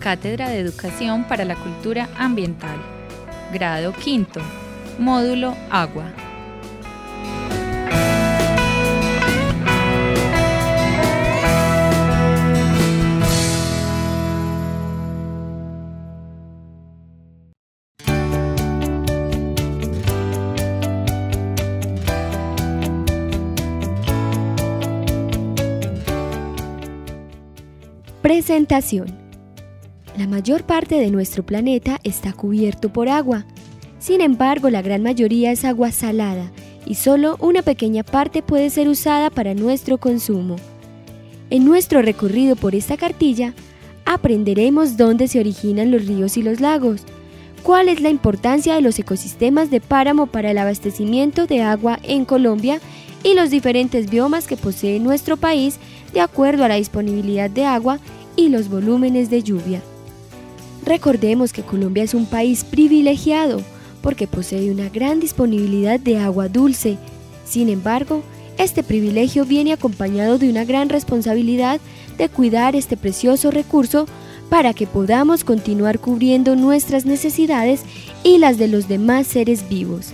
Cátedra de Educación para la Cultura Ambiental. Grado quinto. Módulo Agua. Presentación. La mayor parte de nuestro planeta está cubierto por agua. Sin embargo, la gran mayoría es agua salada y solo una pequeña parte puede ser usada para nuestro consumo. En nuestro recorrido por esta cartilla, aprenderemos dónde se originan los ríos y los lagos, cuál es la importancia de los ecosistemas de páramo para el abastecimiento de agua en Colombia y los diferentes biomas que posee nuestro país de acuerdo a la disponibilidad de agua y los volúmenes de lluvia. Recordemos que Colombia es un país privilegiado porque posee una gran disponibilidad de agua dulce. Sin embargo, este privilegio viene acompañado de una gran responsabilidad de cuidar este precioso recurso para que podamos continuar cubriendo nuestras necesidades y las de los demás seres vivos.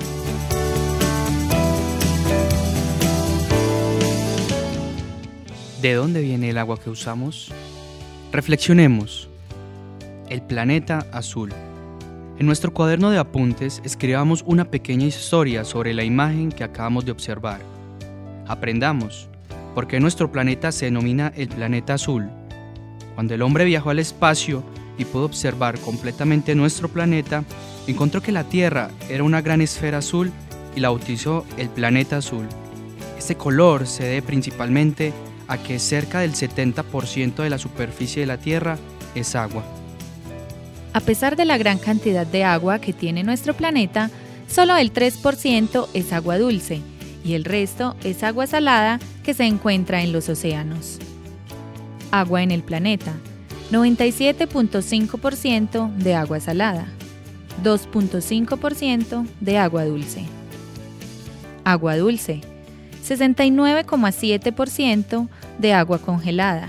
¿De dónde viene el agua que usamos? Reflexionemos. El planeta azul. En nuestro cuaderno de apuntes escribamos una pequeña historia sobre la imagen que acabamos de observar. Aprendamos por qué nuestro planeta se denomina el planeta azul. Cuando el hombre viajó al espacio y pudo observar completamente nuestro planeta, encontró que la Tierra era una gran esfera azul y la bautizó el planeta azul. Este color se debe principalmente a que cerca del 70% de la superficie de la Tierra es agua. A pesar de la gran cantidad de agua que tiene nuestro planeta, solo el 3% es agua dulce y el resto es agua salada que se encuentra en los océanos. Agua en el planeta: 97.5% de agua salada, 2.5% de agua dulce. Agua dulce: 69,7% de agua congelada,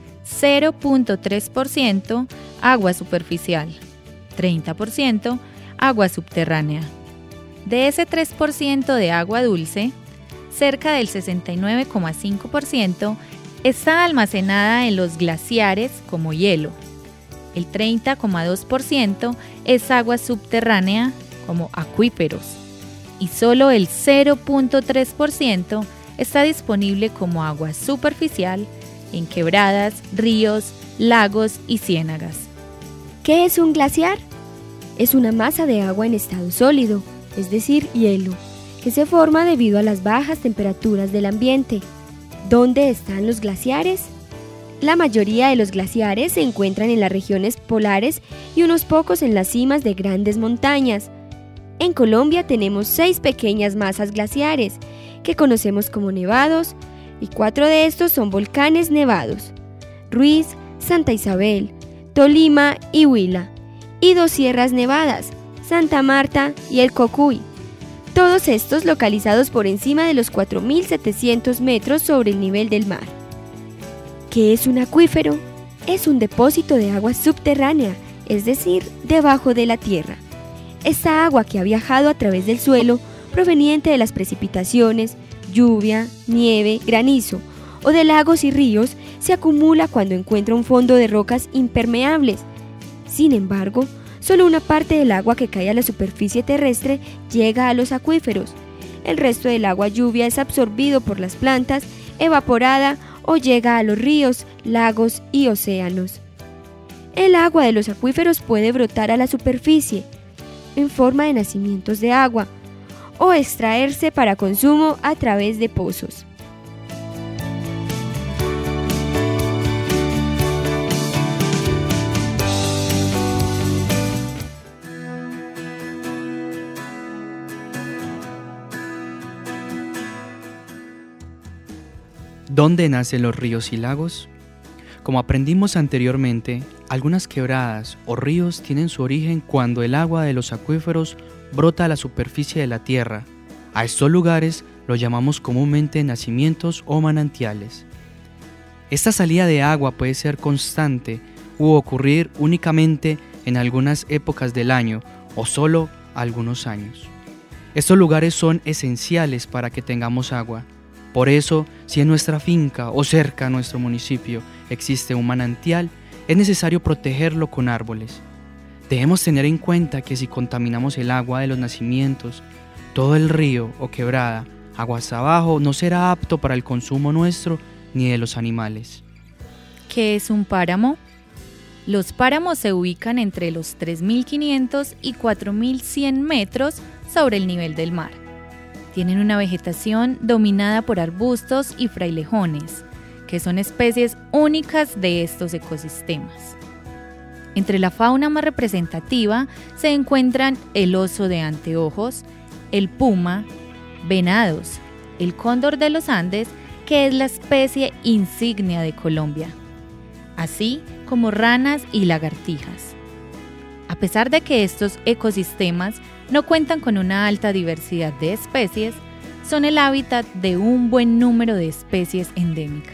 0.3% agua superficial, 30% agua subterránea. De ese 3% de agua dulce, cerca del 69,5% está almacenada en los glaciares como hielo. El 30,2% es agua subterránea como acuíferos. Y solo el 0.3% está disponible como agua superficial en quebradas, ríos, lagos y ciénagas. ¿Qué es un glaciar? Es una masa de agua en estado sólido, es decir, hielo, que se forma debido a las bajas temperaturas del ambiente. ¿Dónde están los glaciares? La mayoría de los glaciares se encuentran en las regiones polares y unos pocos en las cimas de grandes montañas. En Colombia tenemos 6 pequeñas masas glaciares, que conocemos como nevados, y 4 de estos son volcanes nevados: Ruiz, Santa Isabel, Tolima y Huila, y 2 sierras nevadas, Santa Marta y el Cocuy. Todos estos localizados por encima de los 4.700 metros sobre el nivel del mar. ¿Qué es un acuífero? Es un depósito de agua subterránea, es decir, debajo de la tierra. Esta agua que ha viajado a través del suelo, proveniente de las precipitaciones, lluvia, nieve, granizo o de lagos y ríos, se acumula cuando encuentra un fondo de rocas impermeables. Sin embargo, solo una parte del agua que cae a la superficie terrestre llega a los acuíferos. El resto del agua lluvia es absorbido por las plantas, evaporada o llega a los ríos, lagos y océanos. El agua de los acuíferos puede brotar a la superficie en forma de nacimientos de agua o extraerse para consumo a través de pozos. ¿Dónde nacen los ríos y lagos? Como aprendimos anteriormente, algunas quebradas o ríos tienen su origen cuando el agua de los acuíferos brota a la superficie de la tierra. A estos lugares los llamamos comúnmente nacimientos o manantiales. Esta salida de agua puede ser constante u ocurrir únicamente en algunas épocas del año o solo algunos años. Estos lugares son esenciales para que tengamos agua. Por eso, si en nuestra finca o cerca a nuestro municipio existe un manantial, es necesario protegerlo con árboles. Debemos tener en cuenta que si contaminamos el agua de los nacimientos, todo el río o quebrada, aguas abajo, no será apto para el consumo nuestro ni de los animales. ¿Qué es un páramo? Los páramos se ubican entre los 3.500 y 4.100 metros sobre el nivel del mar. Tienen una vegetación dominada por arbustos y frailejones, que son especies únicas de estos ecosistemas. Entre la fauna más representativa se encuentran el oso de anteojos, el puma, venados, el cóndor de los Andes, que es la especie insignia de Colombia, así como ranas y lagartijas. A pesar de que estos ecosistemas no cuentan con una alta diversidad de especies, son el hábitat de un buen número de especies endémicas.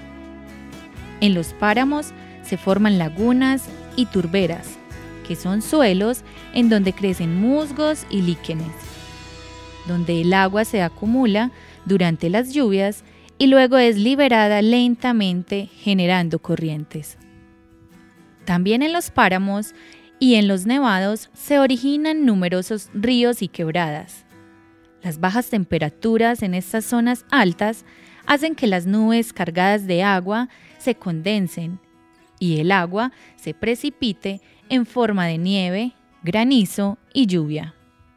En los páramos se forman lagunas y turberas, que son suelos en donde crecen musgos y líquenes, donde el agua se acumula durante las lluvias y luego es liberada lentamente generando corrientes. También en los páramos y en los nevados se originan numerosos ríos y quebradas. Las bajas temperaturas en estas zonas altas hacen que las nubes cargadas de agua se condensen y el agua se precipite en forma de nieve, granizo y lluvia.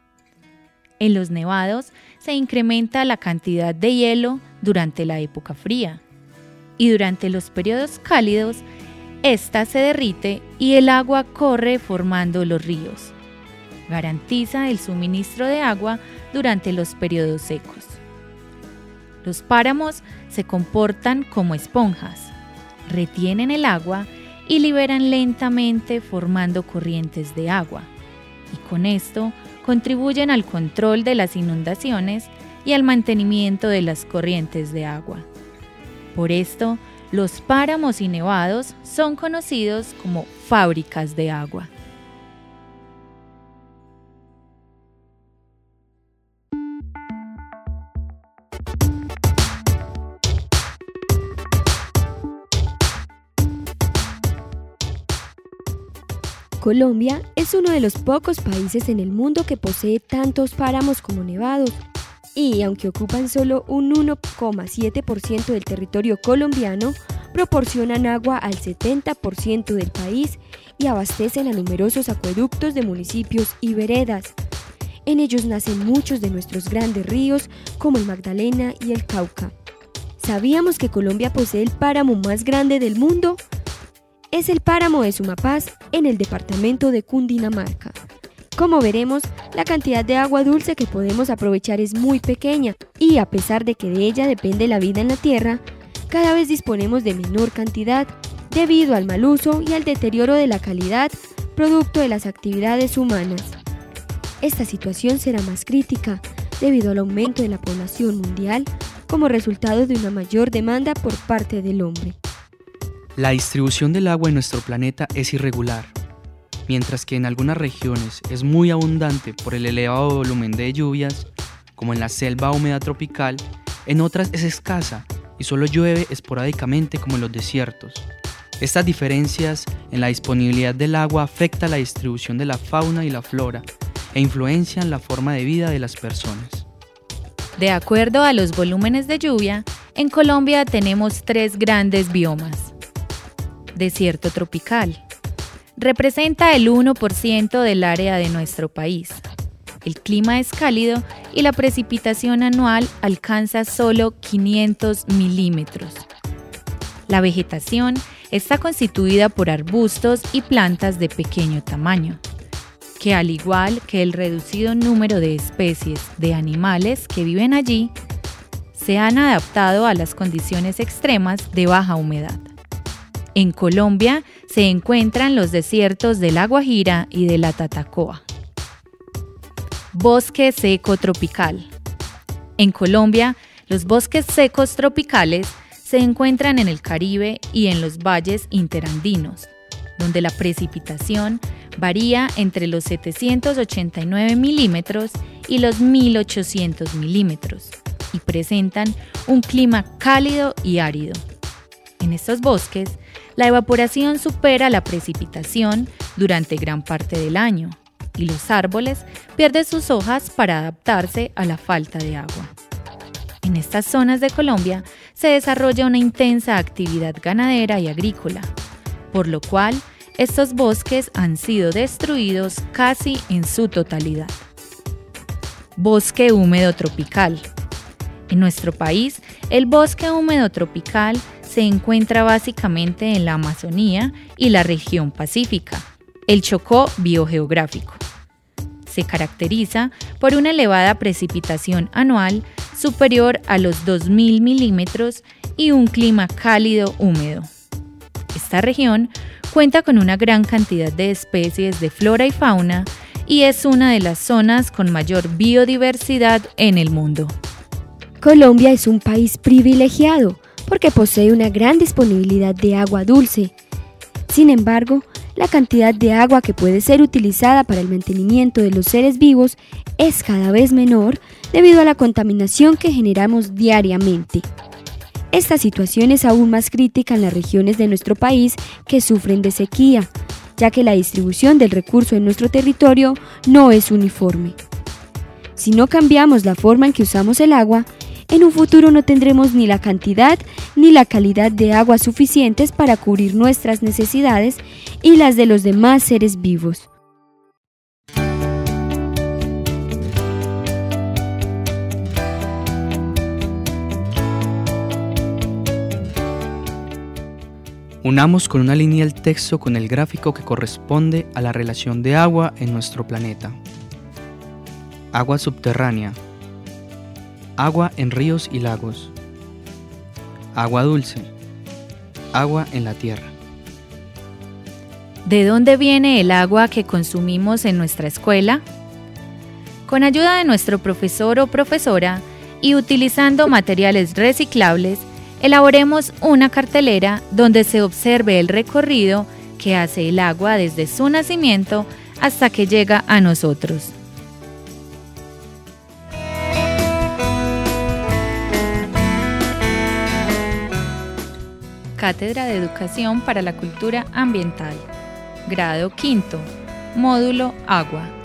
En los nevados se incrementa la cantidad de hielo durante la época fría y durante los periodos cálidos esta se derrite y el agua corre formando los ríos. Garantiza el suministro de agua durante los periodos secos. Los páramos se comportan como esponjas, retienen el agua y liberan lentamente formando corrientes de agua, y con esto contribuyen al control de las inundaciones y al mantenimiento de las corrientes de agua. Por esto, los páramos y nevados son conocidos como fábricas de agua. Colombia es uno de los pocos países en el mundo que posee tantos páramos como nevados, y aunque ocupan solo un 1,7% del territorio colombiano, proporcionan agua al 70% del país y abastecen a numerosos acueductos de municipios y veredas. En ellos nacen muchos de nuestros grandes ríos como el Magdalena y el Cauca. ¿Sabíamos que Colombia posee el páramo más grande del mundo? Es el páramo de Sumapaz en el departamento de Cundinamarca. Como veremos, la cantidad de agua dulce que podemos aprovechar es muy pequeña y a pesar de que de ella depende la vida en la tierra, cada vez disponemos de menor cantidad debido al mal uso y al deterioro de la calidad producto de las actividades humanas. Esta situación será más crítica debido al aumento de la población mundial como resultado de una mayor demanda por parte del hombre. La distribución del agua en nuestro planeta es irregular. Mientras que en algunas regiones es muy abundante por el elevado volumen de lluvias, como en la selva húmeda tropical, en otras es escasa y solo llueve esporádicamente como en los desiertos. Estas diferencias en la disponibilidad del agua afectan la distribución de la fauna y la flora e influencian la forma de vida de las personas. De acuerdo a los volúmenes de lluvia, en Colombia tenemos 3 grandes biomas. Desierto tropical. Representa el 1% del área de nuestro país. El clima es cálido y la precipitación anual alcanza solo 500 milímetros. La vegetación está constituida por arbustos y plantas de pequeño tamaño, que al igual que el reducido número de especies de animales que viven allí, se han adaptado a las condiciones extremas de baja humedad. En Colombia se encuentran los desiertos de La Guajira y de la Tatacoa. Bosque seco tropical. En Colombia, los bosques secos tropicales se encuentran en el Caribe y en los valles interandinos, donde la precipitación varía entre los 789 milímetros y los 1800 milímetros y presentan un clima cálido y árido. En estos bosques, la evaporación supera la precipitación durante gran parte del año y los árboles pierden sus hojas para adaptarse a la falta de agua. En estas zonas de Colombia se desarrolla una intensa actividad ganadera y agrícola, por lo cual estos bosques han sido destruidos casi en su totalidad. Bosque húmedo tropical. En nuestro país, el bosque húmedo tropical se encuentra básicamente en la Amazonía y la región pacífica, el Chocó biogeográfico. Se caracteriza por una elevada precipitación anual superior a los 2.000 milímetros y un clima cálido húmedo. Esta región cuenta con una gran cantidad de especies de flora y fauna y es una de las zonas con mayor biodiversidad en el mundo. Colombia es un país privilegiado porque posee una gran disponibilidad de agua dulce. Sin embargo, la cantidad de agua que puede ser utilizada para el mantenimiento de los seres vivos es cada vez menor debido a la contaminación que generamos diariamente. Esta situación es aún más crítica en las regiones de nuestro país que sufren de sequía, ya que la distribución del recurso en nuestro territorio no es uniforme. Si no cambiamos la forma en que usamos el agua, en un futuro no tendremos ni la cantidad ni la calidad de agua suficientes para cubrir nuestras necesidades y las de los demás seres vivos. Unamos con una línea el texto con el gráfico que corresponde a la relación de agua en nuestro planeta. Agua subterránea. Agua en ríos y lagos. Agua dulce. Agua en la tierra. ¿De dónde viene el agua que consumimos en nuestra escuela? Con ayuda de nuestro profesor o profesora y utilizando materiales reciclables, elaboremos una cartelera donde se observe el recorrido que hace el agua desde su nacimiento hasta que llega a nosotros. Cátedra de Educación para la Cultura Ambiental. Grado quinto. Módulo Agua.